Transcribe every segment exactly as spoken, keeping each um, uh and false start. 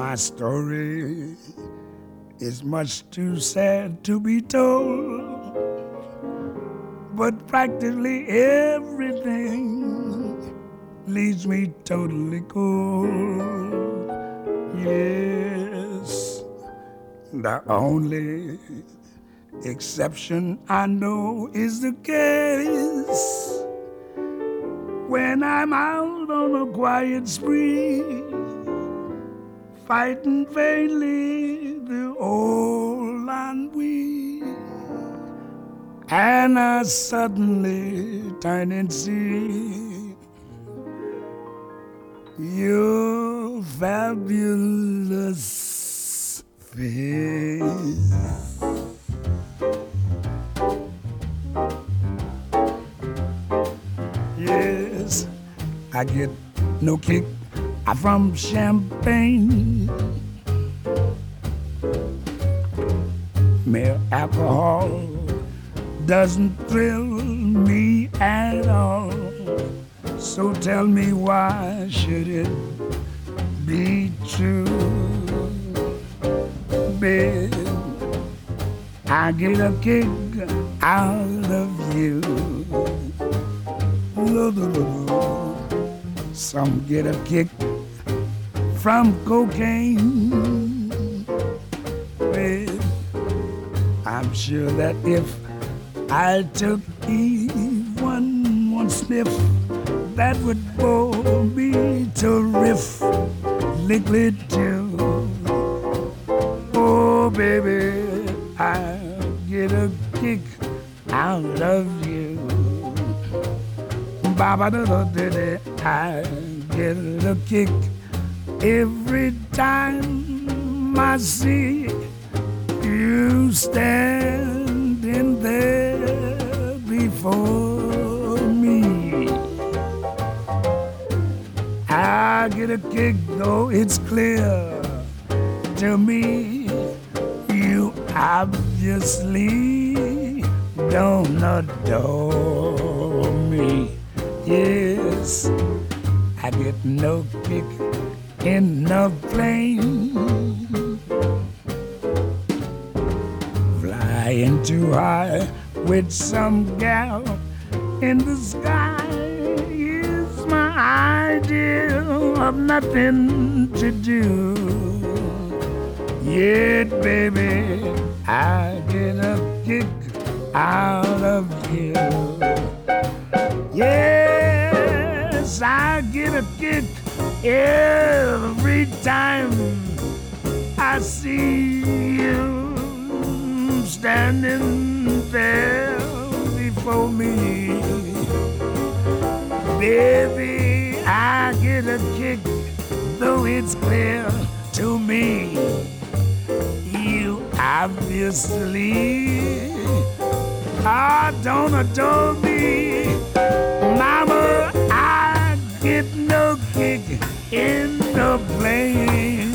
My story is much too sad to be told, but practically everything leaves me totally cold. Yes, the only exception I know is the case when I'm out on a quiet spree, fighting vainly the old ennui, and I suddenly turn and see your fabulous face. Yes, I get no kick from champagne. Mere alcohol doesn't thrill me at all. So tell me, why should it be true? Babe, I get a kick out of you. Some get a kick from cocaine. Babe, I'm sure that if I took even one sniff, that would bore me terrific liquid too. Oh, baby, I get a kick out of you. Ba-ba-da-da-da-da, I get a kick every time I see you standing there before me. I get a kick, though it's clear to me you obviously don't adore me. Yes, I get no kick in the plane, flying too high with some gal in the sky is my idea of nothing to do. Yet, baby, I get a kick out of you. Yes, I get a kick every time I see you standing there before me. Baby, I get a kick, though it's clear to me you obviously ah, don't adore me. Mama, I get no kick in the plane,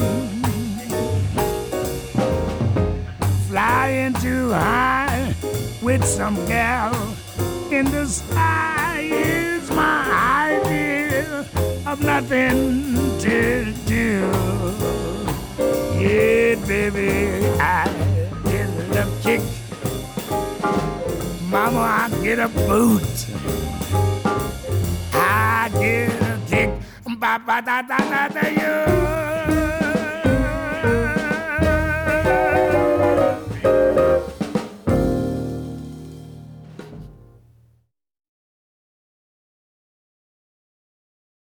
flying too high with some gal in the sky is my idea of nothing to do. Yeah, baby, I get a kick. Mama, I get a boot. I get a kick. Ba ba da da da da you.